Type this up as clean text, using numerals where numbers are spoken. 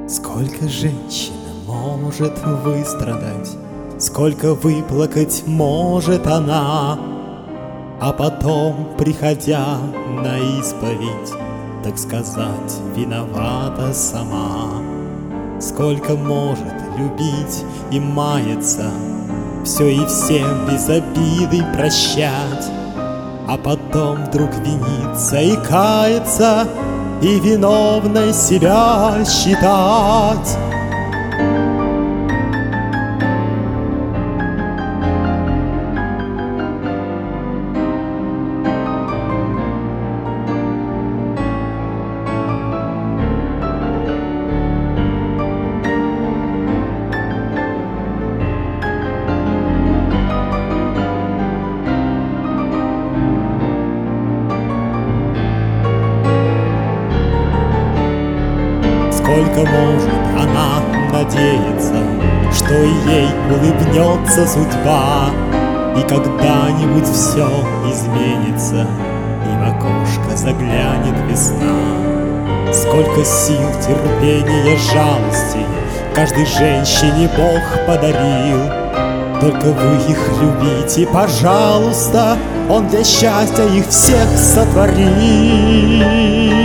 Сколько женщина может выстрадать, сколько выплакать может она, а потом, приходя на исповедь, так сказать, виновата сама. Сколько может любить и маяться, все и всем без обиды прощать, а потом вдруг виниться и каяться, и виновной себя считать. Сколько может она надеяться, что ей улыбнется судьба, и когда-нибудь все изменится, и в окошко заглянет весна. Сколько сил, терпения, жалости каждой женщине Бог подарил. Только вы их любите, пожалуйста, Он для счастья их всех сотворил.